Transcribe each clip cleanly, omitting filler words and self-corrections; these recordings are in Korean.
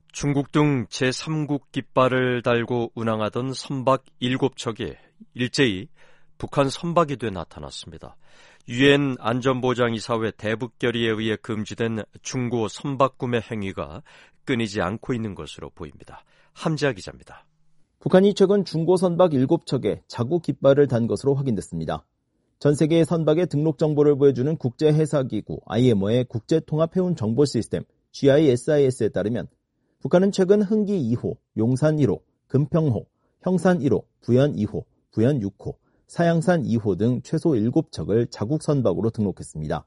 중국 등 제3국 깃발을 달고 운항하던 선박 7척이 일제히 북한 선박이 나타났습니다. 유엔 안전보장이사회 대북결의에 의해 금지된 중고 선박 구매 행위가 끊이지 않고 있는 것으로 보입니다. 함지아 기자입니다. 북한이 최근 중고 선박 7척에 자국 깃발을 단 것으로 확인됐습니다. 전 세계의 선박의 등록 정보를 보여주는 국제해사기구 IMO의 국제통합해운 정보 시스템 GISIS에 따르면 북한은 최근 흥기 2호, 용산 1호, 금평호, 형산 1호, 부연 2호, 부연 6호, 사양산 2호 등 최소 7척을 자국 선박으로 등록했습니다.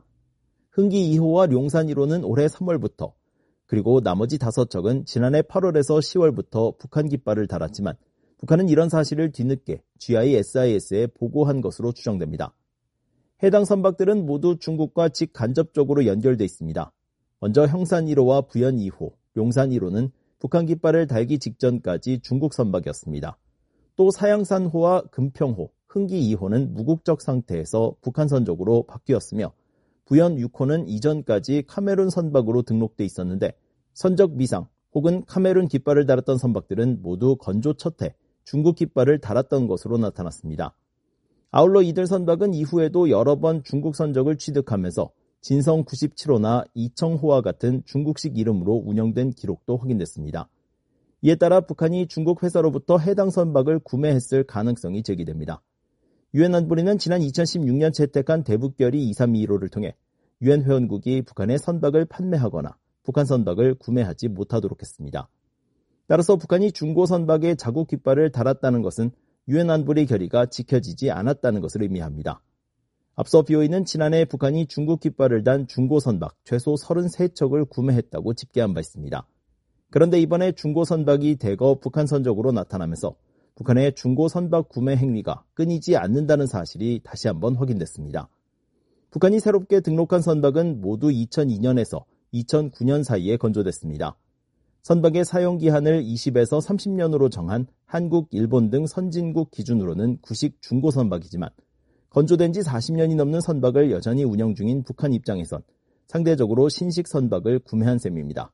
흥기 2호와 용산 1호는 올해 3월부터, 그리고 나머지 5척은 지난해 8월에서 10월부터 북한 깃발을 달았지만 북한은 이런 사실을 뒤늦게 GISIS에 보고한 것으로 추정됩니다. 해당 선박들은 모두 중국과 직간접적으로 연결돼 있습니다. 먼저 형산 1호와 부연 2호, 용산 1호는 북한 깃발을 달기 직전까지 중국 선박이었습니다. 또 사양산호와 금평호, 흥기 2호는 무국적 상태에서 북한 선적으로 바뀌었으며 부연 6호는 이전까지 카메룬 선박으로 등록돼 있었는데 선적 미상 혹은 카메룬 깃발을 달았던 선박들은 모두 건조 첫해 중국 깃발을 달았던 것으로 나타났습니다. 아울러 이들 선박은 이후에도 여러 번 중국 선적을 취득하면서 진성 97호나 이청호와 같은 중국식 이름으로 운영된 기록도 확인됐습니다. 이에 따라 북한이 중국 회사로부터 해당 선박을 구매했을 가능성이 제기됩니다. 유엔 안보리는 지난 2016년 채택한 대북결의 2321호를 통해 유엔 회원국이 북한에 선박을 판매하거나 북한 선박을 구매하지 못하도록 했습니다. 따라서 북한이 중고 선박에 자국 깃발을 달았다는 것은 유엔 안보리 결의가 지켜지지 않았다는 것을 의미합니다. 앞서 BOE는 지난해 북한이 중국 깃발을 단 중고 선박 최소 33척을 구매했다고 집계한 바 있습니다. 그런데 이번에 중고 선박이 대거 북한 선적으로 나타나면서 북한의 중고 선박 구매 행위가 끊이지 않는다는 사실이 다시 한번 확인됐습니다. 북한이 새롭게 등록한 선박은 모두 2002년에서 2009년 사이에 건조됐습니다. 선박의 사용기한을 20에서 30년으로 정한 한국, 일본 등 선진국 기준으로는 구식 중고 선박이지만 건조된 지 40년이 넘는 선박을 여전히 운영 중인 북한 입장에선 상대적으로 신식 선박을 구매한 셈입니다.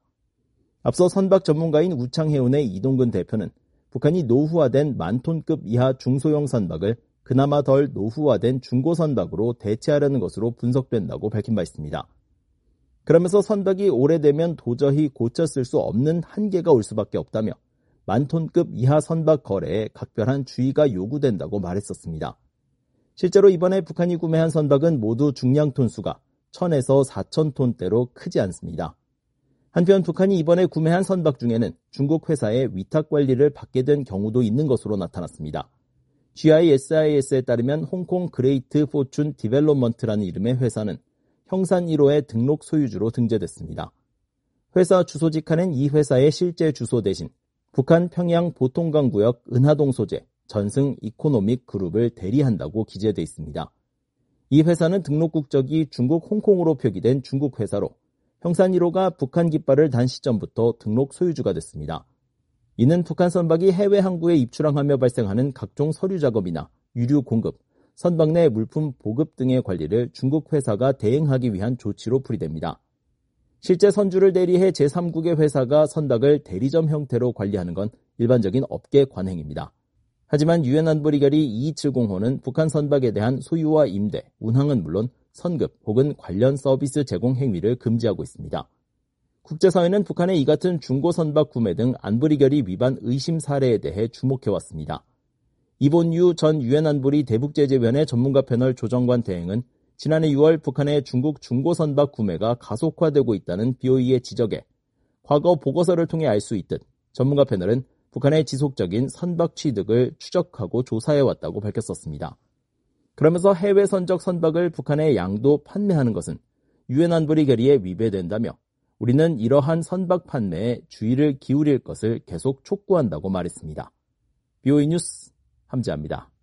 앞서 선박 전문가인 우창해운의 이동근 대표는 북한이 노후화된 만톤급 이하 중소형 선박을 그나마 덜 노후화된 중고 선박으로 대체하려는 것으로 분석된다고 밝힌 바 있습니다. 그러면서 선박이 오래되면 도저히 고쳐 쓸 수 없는 한계가 올 수밖에 없다며 만톤급 이하 선박 거래에 각별한 주의가 요구된다고 말했었습니다. 실제로 이번에 북한이 구매한 선박은 모두 중량 톤수가 1000에서 4000톤대로 크지 않습니다. 한편 북한이 이번에 구매한 선박 중에는 중국 회사의 위탁 관리를 받게 된 경우도 있는 것으로 나타났습니다. GISIS에 따르면 홍콩 그레이트 포춘 디벨롭먼트라는 이름의 회사는 형산 1호의 등록 소유주로 등재됐습니다. 회사 주소지 칸엔 이 회사의 실제 주소 대신 북한 평양 보통강구역 은하동 소재 전승 이코노믹 그룹을 대리한다고 기재돼 있습니다. 이 회사는 등록 국적이 중국 홍콩으로 표기된 중국 회사로 형산 1호가 북한 깃발을 단 시점부터 등록 소유주가 됐습니다. 이는 북한 선박이 해외 항구에 입출항하며 발생하는 각종 서류 작업이나 유류 공급, 선박 내 물품 보급 등의 관리를 중국 회사가 대행하기 위한 조치로 풀이됩니다. 실제 선주를 대리해 제3국의 회사가 선박을 대리점 형태로 관리하는 건 일반적인 업계 관행입니다. 하지만 유엔 안보리 결의 2270호는 북한 선박에 대한 소유와 임대, 운항은 물론 선급 혹은 관련 서비스 제공 행위를 금지하고 있습니다. 국제사회는 북한의 이 같은 중고 선박 구매 등 안보리 결의 위반 의심 사례에 대해 주목해왔습니다. 이본유 전 유엔 안보리 대북제재위원회 전문가 패널 조정관 대행은 지난해 6월 북한의 중국 중고 선박 구매가 가속화되고 있다는 BOE의 지적에 과거 보고서를 통해 알 수 있듯 전문가 패널은 북한의 지속적인 선박 취득을 추적하고 조사해왔다고 밝혔었습니다. 그러면서 해외 선적 선박을 북한에 양도 판매하는 것은 유엔 안보리 결의에 위배된다며 우리는 이러한 선박 판매에 주의를 기울일 것을 계속 촉구한다고 말했습니다. BOE 뉴스 함지아입니다.